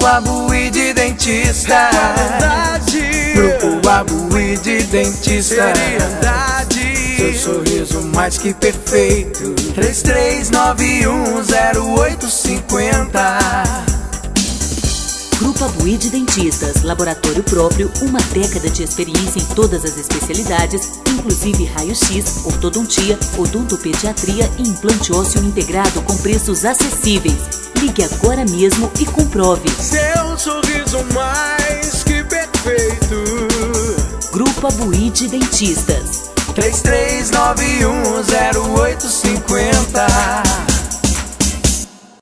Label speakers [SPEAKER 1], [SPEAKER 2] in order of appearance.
[SPEAKER 1] Abuide Dentista. Grupo Abuide Dentista.
[SPEAKER 2] Seriedade.
[SPEAKER 1] Seu sorriso mais que perfeito. 33910850.
[SPEAKER 3] Grupo Abuide Dentistas, laboratório próprio, uma década de experiência em todas as especialidades, inclusive raio-x, ortodontia, odontopediatria e implante ósseo integrado com preços acessíveis. Ligue agora mesmo e comprove.
[SPEAKER 2] Seu sorriso mais que perfeito.
[SPEAKER 3] Grupo Abuide Dentistas.
[SPEAKER 1] 33910850.